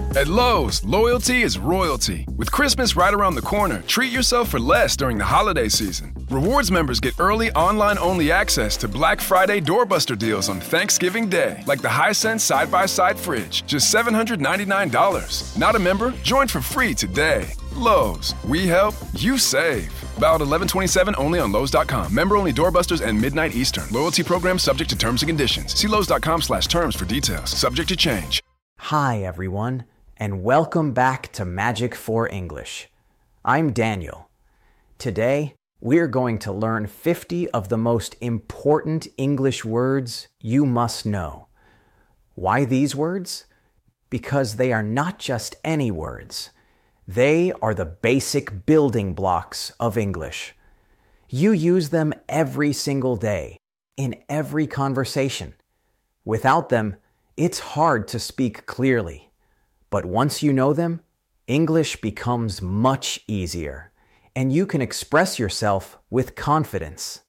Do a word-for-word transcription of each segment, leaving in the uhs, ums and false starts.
At Lowe's, loyalty is royalty. With Christmas right around the corner, treat yourself for less during the holiday season. Rewards members get early online-only access to Black Friday doorbuster deals on Thanksgiving Day, like the Hisense side-by-side fridge, just seven hundred ninety-nine dollars. Not a member? Join for free today. Lowe's, we help, you save. Valid eleven twenty-seven only on Lowe's dot com. Member-only doorbusters and midnight Eastern. Loyalty program subject to terms and conditions. See Lowe's dot com slash terms for details. Subject to change. Hi, everyone, and welcome back to Magic for English. I'm Daniel. Today, we're going to learn fifty of the most important English words you must know. Why these words? Because they are not just any words. They are the basic building blocks of English. You use them every single day, in every conversation. Without them, it's hard to speak clearly. But once you know them, English becomes much easier, and you can express yourself with confidence.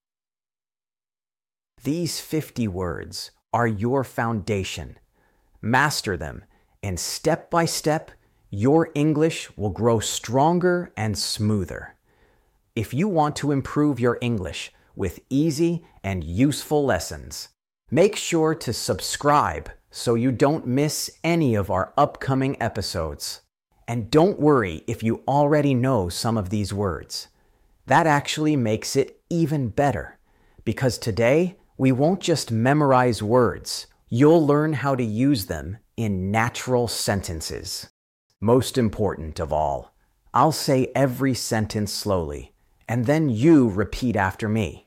These fifty words are your foundation. Master them, and step by step, your English will grow stronger and smoother. If you want to improve your English with easy and useful lessons, make sure to subscribe so you don't miss any of our upcoming episodes. And don't worry if you already know some of these words. That actually makes it even better, because today we won't just memorize words, you'll learn how to use them in natural sentences. Most important of all, I'll say every sentence slowly, and then you repeat after me.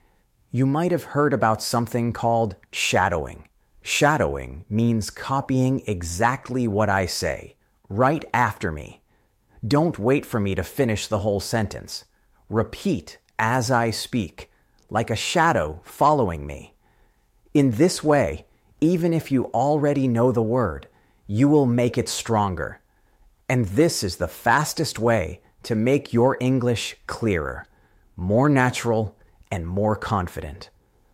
You might have heard about something called shadowing. Shadowing means copying exactly what I say, right after me. Don't wait for me to finish the whole sentence. Repeat as I speak, like a shadow following me. In this way, even if you already know the word, you will make it stronger. And this is the fastest way to make your English clearer, more natural, and more confident.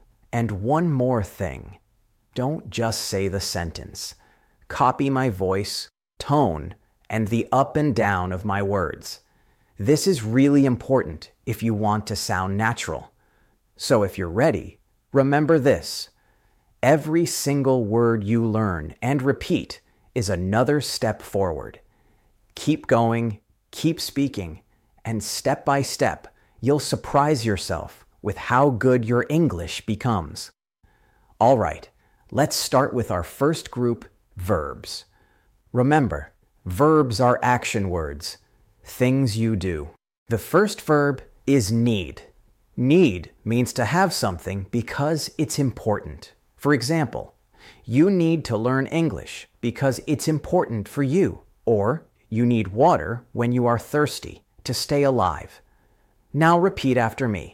And one more thing. Don't just say the sentence. Copy my voice, tone, and the up and down of my words. This is really important if you want to sound natural. So if you're ready, remember this. Every single word you learn and repeat is another step forward. Keep going, keep speaking, and step by step, you'll surprise yourself with how good your English becomes. All right, let's start with our first group, verbs. Remember, verbs are action words, things you do. The first verb is need. Need means to have something because it's important. For example, you need to learn English because it's important for you, or you need water when you are thirsty to stay alive. Now repeat after me.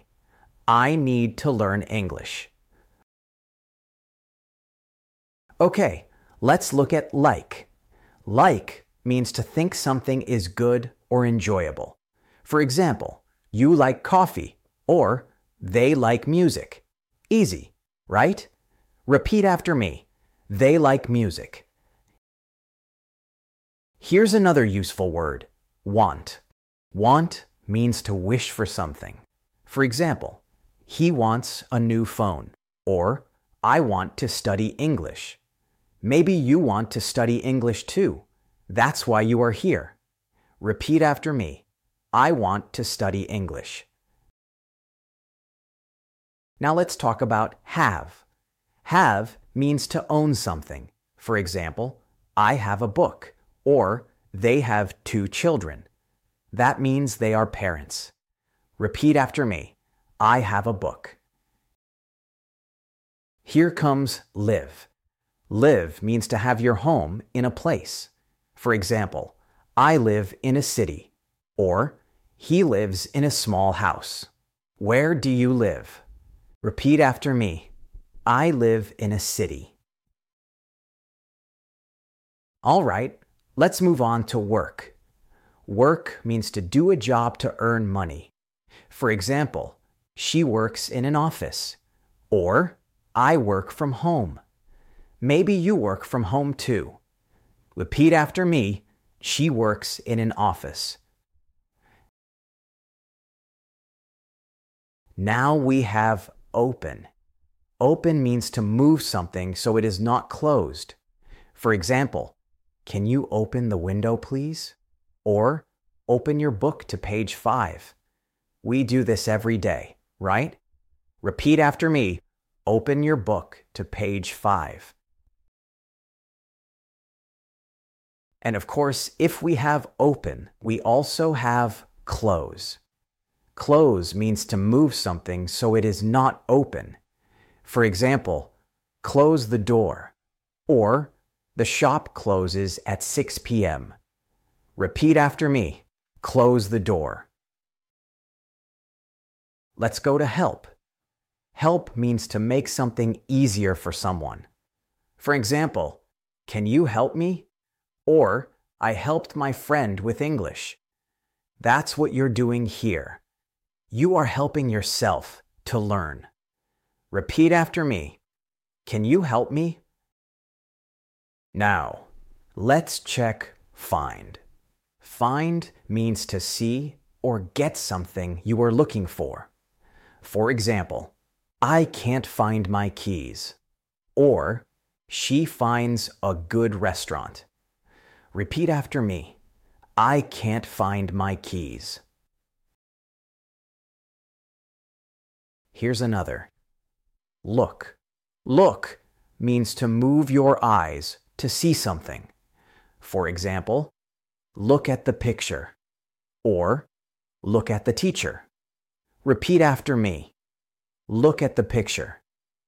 I need to learn English. Okay, let's look at like. Like means to think something is good or enjoyable. For example, you like coffee, or they like music. Easy, right? Repeat after me. They like music. Here's another useful word, want. Want means to wish for something. For example, he wants a new phone, or I want to study English. Maybe you want to study English too. That's why you are here. Repeat after me. I want to study English. Now let's talk about have. Have means to own something. For example, I have a book. Or they have two children. That means they are parents. Repeat after me. I have a book. Here comes live. Live means to have your home in a place. For example, I live in a city. Or he lives in a small house. Where do you live? Repeat after me. I live in a city. All right. Let's move on to work. Work means to do a job to earn money. For example, she works in an office. Or, I work from home. Maybe you work from home too. Repeat after me. She works in an office. Now we have open. Open means to move something so it is not closed. For example, can you open the window, please? Or open your book to page five. We do this every day, right? Repeat after me. Open your book to page five. And of course, if we have open, we also have close. Close means to move something so it is not open. For example, close the door, or the shop closes at six p.m. Repeat after me. Close the door. Let's go to help. Help means to make something easier for someone. For example, can you help me? Or, I helped my friend with English. That's what you're doing here. You are helping yourself to learn. Repeat after me. Can you help me? Now, let's check find. Find means to see or get something you are looking for. For example, I can't find my keys. Or, she finds a good restaurant. Repeat after me. I can't find my keys. Here's another. Look. Look means to move your eyes to see something. For example, look at the picture. Or, look at the teacher. Repeat after me. Look at the picture.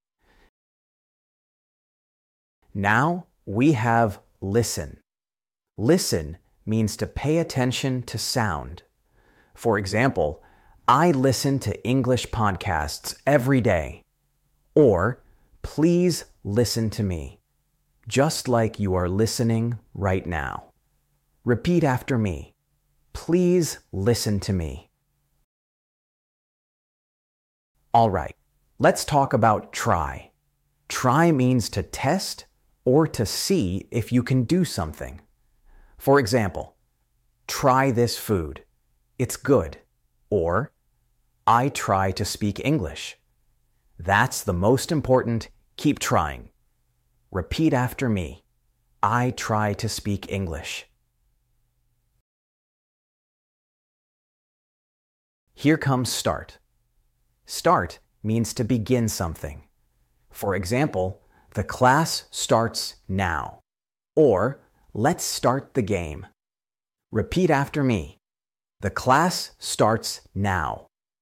Now we have listen. Listen means to pay attention to sound. For example, I listen to English podcasts every day. Or, please listen to me, just like you are listening right now. Repeat after me. Please listen to me. All right, let's talk about try. Try means to test or to see if you can do something. For example, try this food. It's good. Or, I try to speak English. That's the most important. Keep trying. Repeat after me. I try to speak English. Here comes start. Start means to begin something. For example, the class starts now. Or, let's start the game. Repeat after me. The class starts now.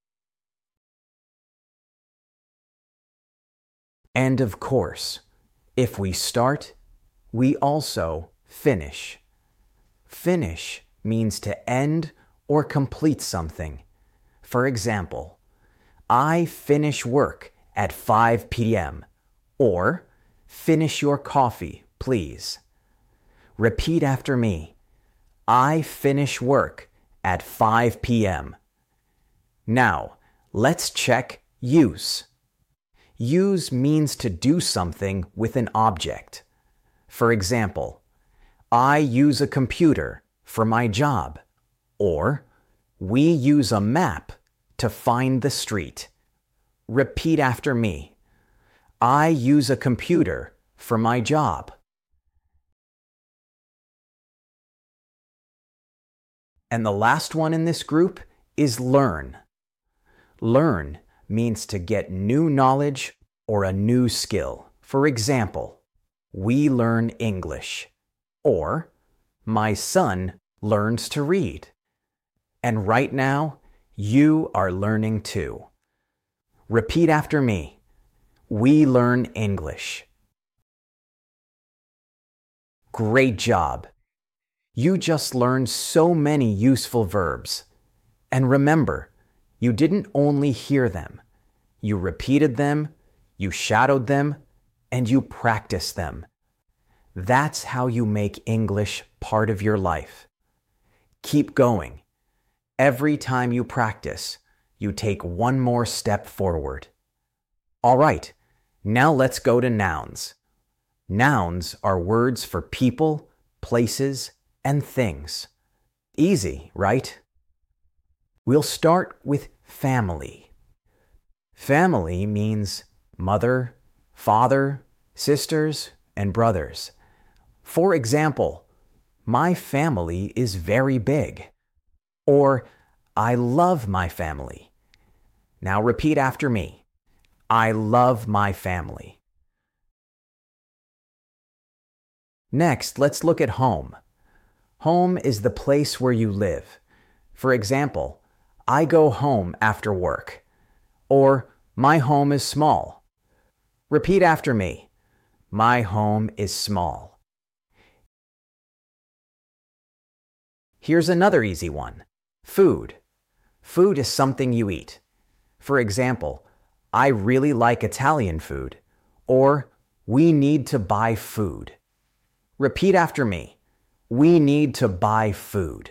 And of course, if we start, we also finish. Finish means to end or complete something. For example, I finish work at five p.m. Or, finish your coffee, please. Repeat after me. I finish work at five p.m. Now, let's check use. Use means to do something with an object. For example, I use a computer for my job. Or, we use a map to find the street. Repeat after me. I use a computer for my job. And the last one in this group is learn. Learn means to get new knowledge or a new skill. For example, we learn English. Or, my son learns to read. And right now, you are learning too. Repeat after me. We learn English. Great job. You just learned so many useful verbs. And remember, you didn't only hear them. You repeated them, you shadowed them, and you practiced them. That's how you make English part of your life. Keep going. Every time you practice, you take one more step forward. All right, now let's go to nouns. Nouns are words for people, places, and things. Easy, right? We'll start with family. Family means mother, father, sisters, and brothers. For example, my family is very big. Or, I love my family. Now repeat after me. I love my family. Next, let's look at home. Home is the place where you live. For example, I go home after work. Or, my home is small. Repeat after me. My home is small. Here's another easy one. Food. Food is something you eat. For example, I really like Italian food. Or, we need to buy food. Repeat after me. We need to buy food.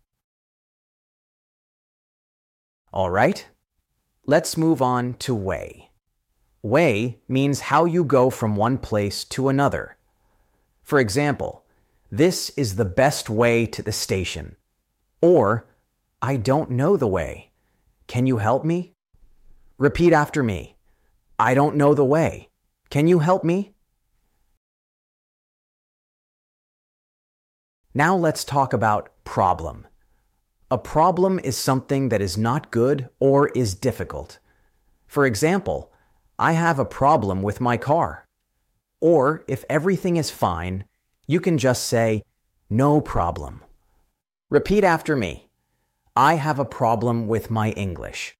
All right? Let's move on to way. Way means how you go from one place to another. For example, this is the best way to the station. Or, I don't know the way. Can you help me? Repeat after me. I don't know the way. Can you help me? Now let's talk about problem. A problem is something that is not good or is difficult. For example, I have a problem with my car. Or if everything is fine, you can just say, no problem. Repeat after me. I have a problem with my English.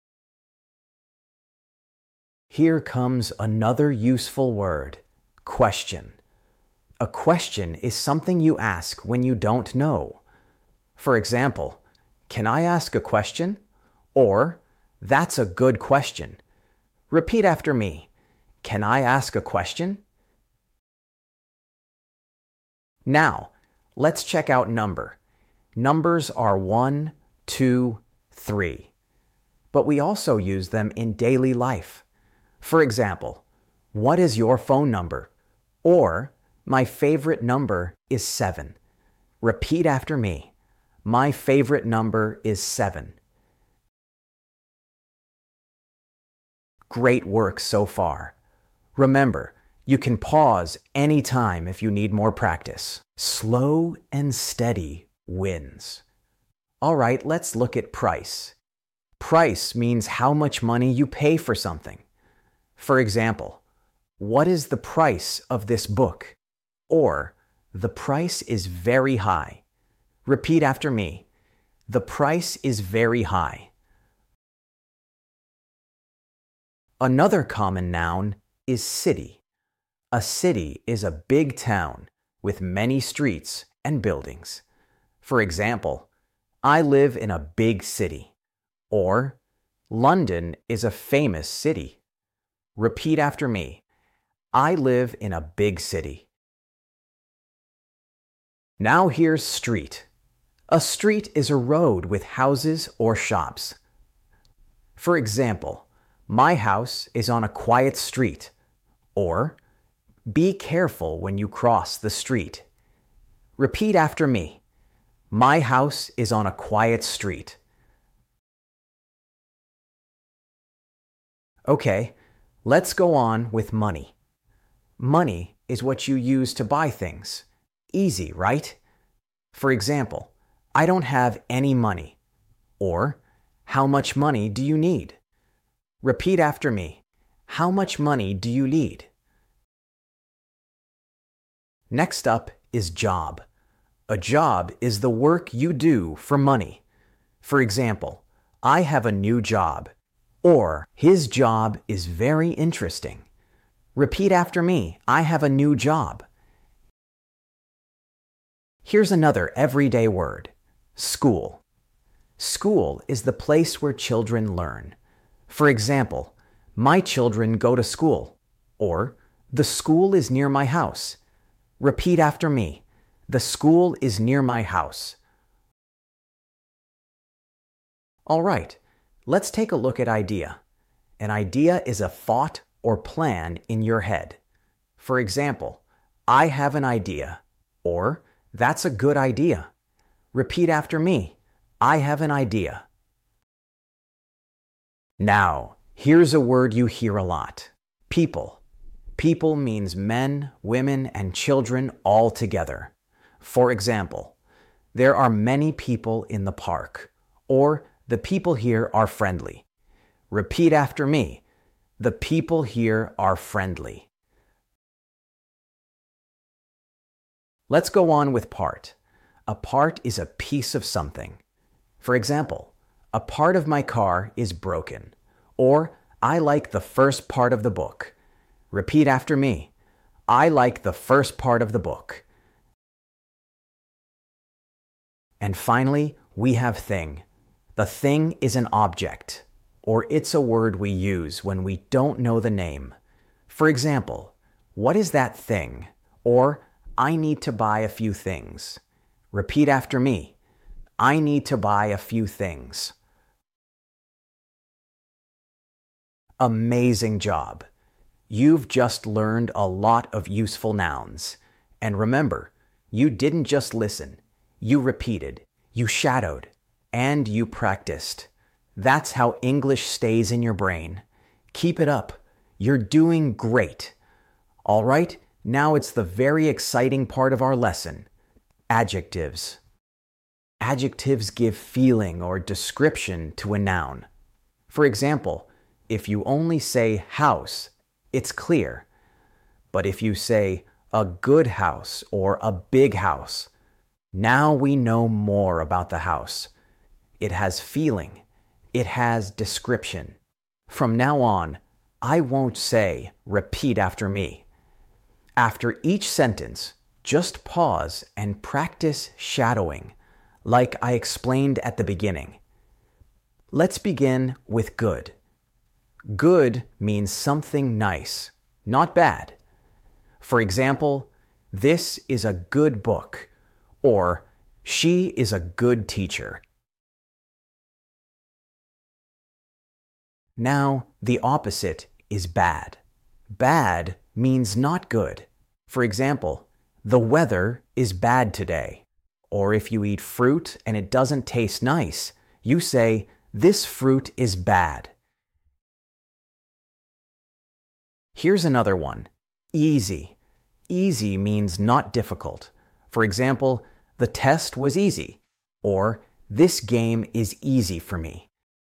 Here comes another useful word, question. A question is something you ask when you don't know. For example, can I ask a question? Or, that's a good question. Repeat after me. Can I ask a question? Now, let's check out number. Numbers are one, two, three. But we also use them in daily life. For example, what is your phone number? Or, my favorite number is seven. Repeat after me. My favorite number is seven. Great work so far. Remember, you can pause anytime if you need more practice. Slow and steady wins. All right, let's look at price. Price means how much money you pay for something. For example, what is the price of this book? Or, the price is very high. Repeat after me. The price is very high. Another common noun is city. A city is a big town with many streets and buildings. For example, I live in a big city. Or, London is a famous city. Repeat after me. I live in a big city. Now here's street. A street is a road with houses or shops. For example, my house is on a quiet street. Or, be careful when you cross the street. Repeat after me. My house is on a quiet street. Okay, let's go on with money. Money is what you use to buy things. Easy, right? For example, I don't have any money. Or, how much money do you need? Repeat after me. How much money do you need? Next up is job. A job is the work you do for money. For example, I have a new job. Or, his job is very interesting. Repeat after me. I have a new job. Here's another everyday word. School. School is the place where children learn. For example, my children go to school. Or, the school is near my house. Repeat after me. The school is near my house. All right, let's take a look at idea. An idea is a thought or plan in your head. For example, I have an idea. Or, That's a good idea. Repeat after me. I have an idea. Now, here's a word you hear a lot. People. People means men, women, and children all together. For example, there are many people in the park, or the people here are friendly. Repeat after me. The people here are friendly. Let's go on with part. A part is a piece of something. For example, a part of my car is broken, or I like the first part of the book. Repeat after me. I like the first part of the book. And finally, we have thing. The thing is an object, or it's a word we use when we don't know the name. For example, what is that thing? Or, I need to buy a few things. Repeat after me. I need to buy a few things. Amazing job. You've just learned a lot of useful nouns. And remember, you didn't just listen. You repeated, you shadowed, and you practiced. That's how English stays in your brain. Keep it up. You're doing great. All right, now it's the very exciting part of our lesson. Adjectives. Adjectives give feeling or description to a noun. For example, if you only say house, it's clear. But if you say a good house or a big house, now we know more about the house. It has feeling. It has description. From now on, I won't say, repeat after me. After each sentence, just pause and practice shadowing, like I explained at the beginning. Let's begin with good. Good means something nice, not bad. For example, this is a good book, or she is a good teacher. Now, the opposite is bad. Bad means not good. For example, the weather is bad today. Or if you eat fruit and it doesn't taste nice, you say, this fruit is bad. Here's another one. Easy. Easy means not difficult. For example, the test was easy. Or, this game is easy for me.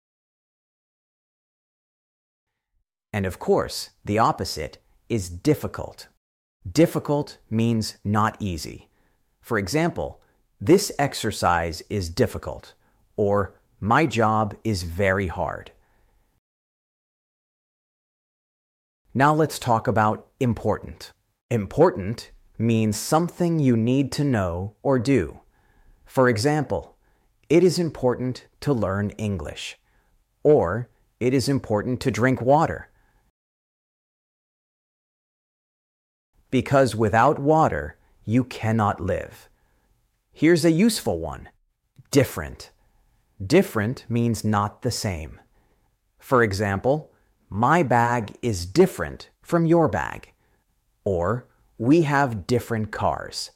And of course, the opposite is difficult. Difficult means not easy. For example, this exercise is difficult, or my job is very hard. Now let's talk about important. Important means something you need to know or do. For example, it is important to learn English, or it is important to drink water. Because without water, you cannot live. Here's a useful one. Different. Different means not the same. For example, my bag is different from your bag. Or, we have different cars.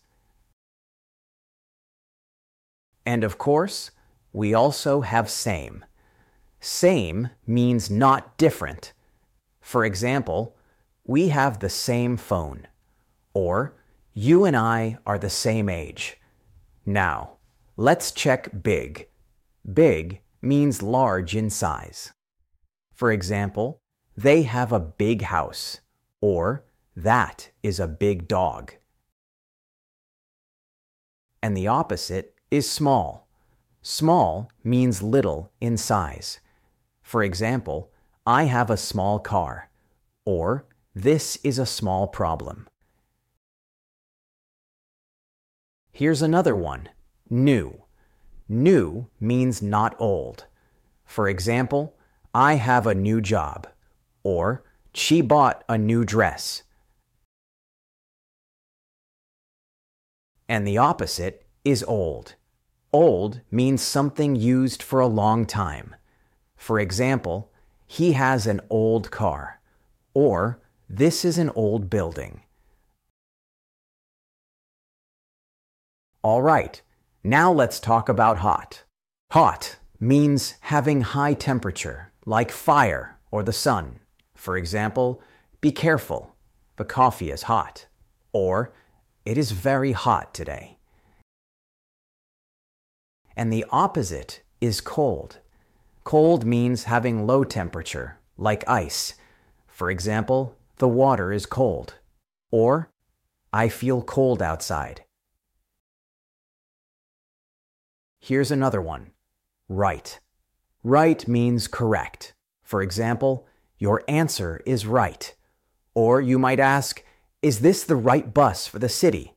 And of course, we also have same. Same means not different. For example, we have the same phone. Or, you and I are the same age. Now, let's check big. Big means large in size. For example, they have a big house, or that is a big dog. And the opposite is small. Small means little in size. For example, I have a small car, or this is a small problem. Here's another one. New. New means not old. For example, I have a new job, or she bought a new dress. And the opposite is old. Old means something used for a long time. For example, he has an old car, or this is an old building. All right, now let's talk about hot. Hot means having high temperature, like fire or the sun. For example, be careful, the coffee is hot. Or, it is very hot today. And the opposite is cold. Cold means having low temperature, like ice. For example, the water is cold. Or, I feel cold outside. Here's another one. Right. Right means correct. For example, your answer is right. Or you might ask, is this the right bus for the city?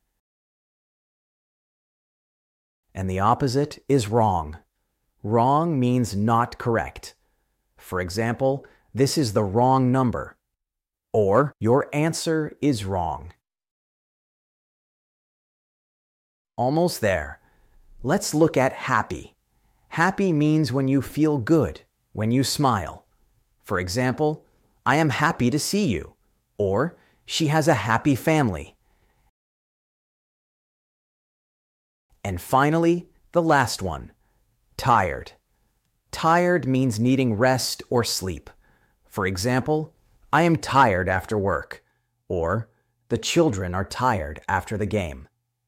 And the opposite is wrong. Wrong means not correct. For example, this is the wrong number. Or your answer is wrong. Almost there. Let's look at happy. Happy means when you feel good, when you smile. For example, I am happy to see you. Or, she has a happy family. And finally, the last one, tired. Tired means needing rest or sleep. For example, I am tired after work. Or, the children are tired after the game.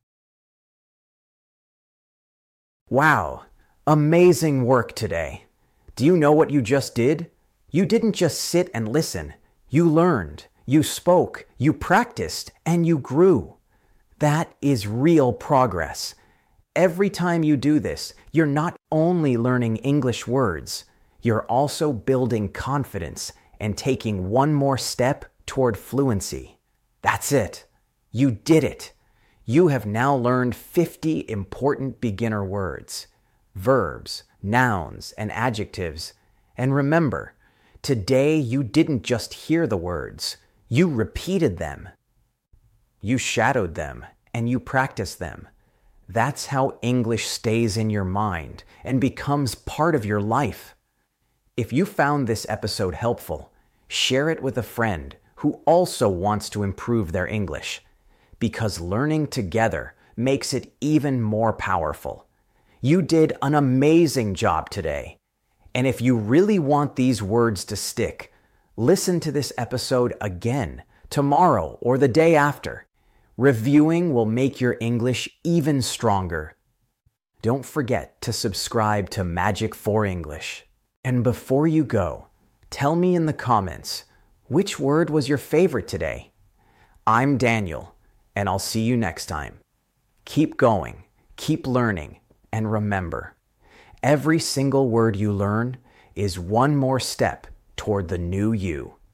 Wow, amazing work today. Do you know what you just did? You didn't just sit and listen. You learned, you spoke, you practiced, and you grew. That is real progress. Every time you do this, you're not only learning English words, you're also building confidence and taking one more step toward fluency. That's it. You did it. You have now learned fifty important beginner words, verbs, nouns, and adjectives. And remember, today you didn't just hear the words, you repeated them. You shadowed them and you practiced them. That's how English stays in your mind and becomes part of your life. If you found this episode helpful, share it with a friend who also wants to improve their English, because learning together makes it even more powerful. You did an amazing job today. And if you really want these words to stick, listen to this episode again, tomorrow or the day after. Reviewing will make your English even stronger. Don't forget to subscribe to Magic for English. And before you go, tell me in the comments, which word was your favorite today? I'm Daniel, and I'll see you next time. Keep going, keep learning, and remember, every single word you learn is one more step toward the new you.